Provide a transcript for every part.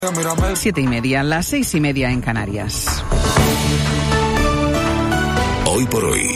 7:30, las 6:30 en Canarias. Hoy por hoy,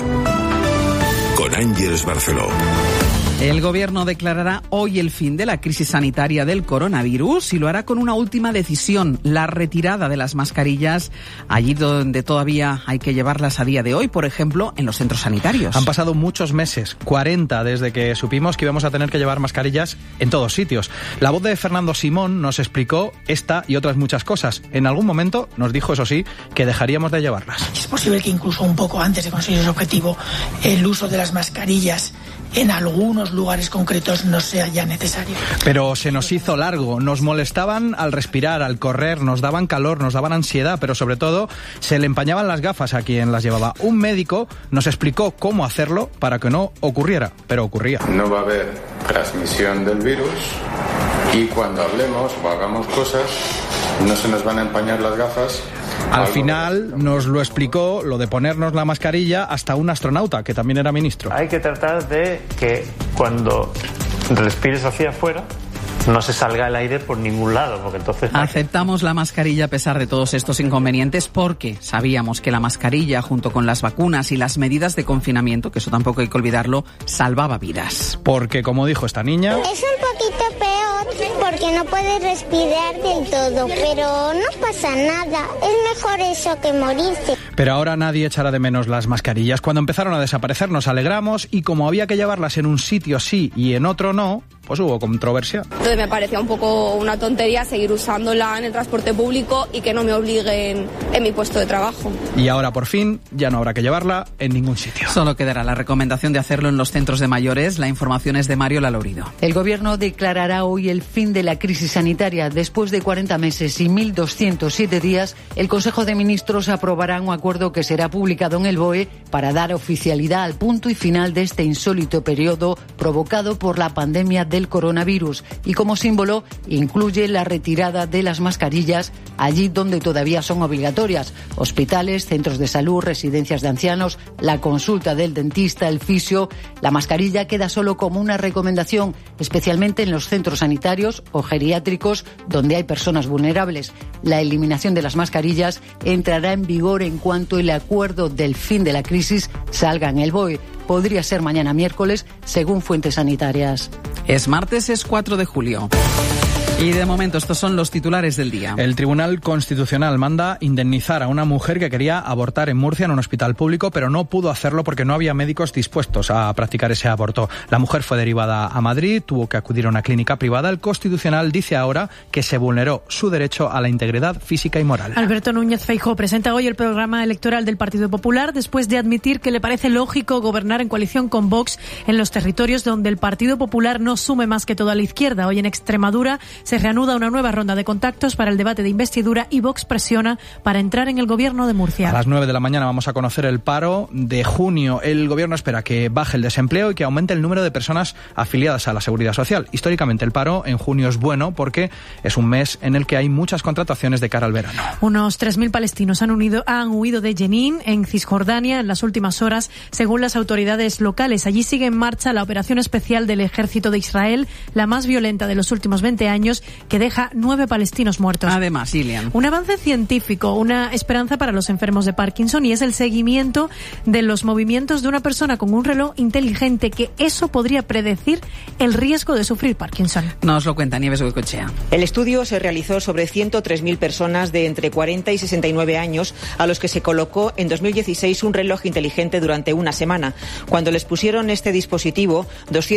con Ángeles Barceló. El Gobierno declarará hoy el fin de la crisis sanitaria del coronavirus y lo hará con una última decisión, la retirada de las mascarillas allí donde todavía hay que llevarlas a día de hoy, por ejemplo, en los centros sanitarios. Han pasado muchos meses, 40 desde que supimos que íbamos a tener que llevar mascarillas en todos sitios. La voz de Fernando Simón nos explicó esta y otras muchas cosas. En algún momento nos dijo, eso sí, que dejaríamos de llevarlas. Es posible que incluso un poco antes de conseguir ese objetivo, el uso de las mascarillas en algunos lugares concretos no sea ya necesario. Pero se nos hizo largo, nos molestaban al respirar, al correr, nos daban calor, nos daban ansiedad, pero sobre todo se le empañaban las gafas a quien las llevaba. Un médico nos explicó cómo hacerlo para que no ocurriera, pero ocurría. No va a haber transmisión del virus y cuando hablemos o hagamos cosas no se nos van a empañar las gafas. Al final nos lo explicó, lo de ponernos la mascarilla, hasta un astronauta, que también era ministro. Hay que tratar de que cuando respires hacia afuera no se salga el aire por ningún lado, porque entonces... Aceptamos la mascarilla a pesar de todos estos inconvenientes porque sabíamos que la mascarilla, junto con las vacunas y las medidas de confinamiento, que eso tampoco hay que olvidarlo, salvaba vidas. Porque, como dijo esta niña... Es un poquito peor porque no puedes respirar del todo, pero no pasa nada. Es mejor eso que morirse. Pero ahora nadie echará de menos las mascarillas. Cuando empezaron a desaparecer nos alegramos y como había que llevarlas en un sitio sí y en otro no, pues hubo controversia. Entonces me parecía un poco una tontería seguir usándola en el transporte público y que no me obliguen en mi puesto de trabajo. Y ahora por fin ya no habrá que llevarla en ningún sitio. Solo quedará la recomendación de hacerlo en los centros de mayores. La información es de Mario Lalorido. El Gobierno declarará hoy el fin de la crisis sanitaria. Después de 40 meses y 1.207 días, el Consejo de Ministros aprobará un acuerdo que será publicado en el BOE para dar oficialidad al punto y final de este insólito periodo provocado por la pandemia del coronavirus y como símbolo incluye la retirada de las mascarillas allí donde todavía son obligatorias: hospitales, centros de salud, residencias de ancianos, la consulta del dentista, el fisio. La mascarilla queda solo como una recomendación, especialmente en los centros sanitarios o geriátricos donde hay personas vulnerables. La eliminación de las mascarillas entrará en vigor en cuanto el acuerdo del fin de la crisis salga en el BOE. Podría ser mañana miércoles, según fuentes sanitarias. Es martes, es 4 de julio. Y de momento estos son los titulares del día. El Tribunal Constitucional manda indemnizar a una mujer que quería abortar en Murcia en un hospital público, pero no pudo hacerlo porque no había médicos dispuestos a practicar ese aborto. La mujer fue derivada a Madrid, tuvo que acudir a una clínica privada. El Constitucional dice ahora que se vulneró su derecho a la integridad física y moral. Alberto Núñez Feijóo presenta hoy el programa electoral del Partido Popular después de admitir que le parece lógico gobernar en coalición con Vox en los territorios donde el Partido Popular no sume más que toda la izquierda. Hoy en Extremadura se reanuda una nueva ronda de contactos para el debate de investidura y Vox presiona para entrar en el gobierno de Murcia. A las 9 de la mañana vamos a conocer el paro de junio. El gobierno espera que baje el desempleo y que aumente el número de personas afiliadas a la Seguridad Social. Históricamente el paro en junio es bueno porque es un mes en el que hay muchas contrataciones de cara al verano. Unos 3.000 palestinos han huido de Jenin, en Cisjordania, en las últimas horas, según las autoridades locales. Allí sigue en marcha la operación especial del ejército de Israel, la más violenta de los últimos 20 años, que deja 9 palestinos muertos. Además, Ilian, un avance científico, una esperanza para los enfermos de Parkinson, y es el seguimiento de los movimientos de una persona con un reloj inteligente, que eso podría predecir el riesgo de sufrir Parkinson. Nos lo cuenta Nieves Goicoechea. El estudio se realizó sobre 103.000 personas de entre 40 y 69 años a los que se colocó en 2016 un reloj inteligente durante una semana. Cuando les pusieron este dispositivo,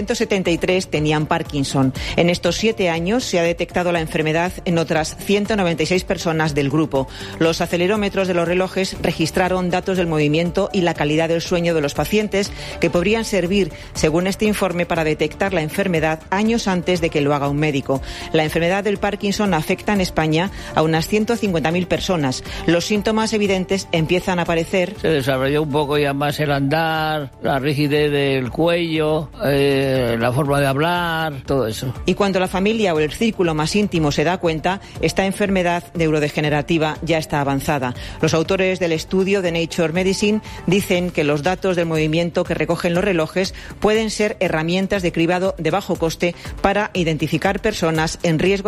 273 tenían Parkinson. En estos 7 años se ha detectado la enfermedad en otras 196 personas del grupo. Los acelerómetros de los relojes registraron datos del movimiento y la calidad del sueño de los pacientes que podrían servir, según este informe, para detectar la enfermedad años antes de que lo haga un médico. La enfermedad del Parkinson afecta en España a unas 150.000 personas. Los síntomas evidentes empiezan a aparecer. Se desarrolló un poco ya más el andar, la rigidez del cuello, la forma de hablar, todo eso. Y cuando la familia o el círculo más íntimo se da cuenta, esta enfermedad neurodegenerativa ya está avanzada. Los autores del estudio de Nature Medicine dicen que los datos del movimiento que recogen los relojes pueden ser herramientas de cribado de bajo coste para identificar personas en riesgo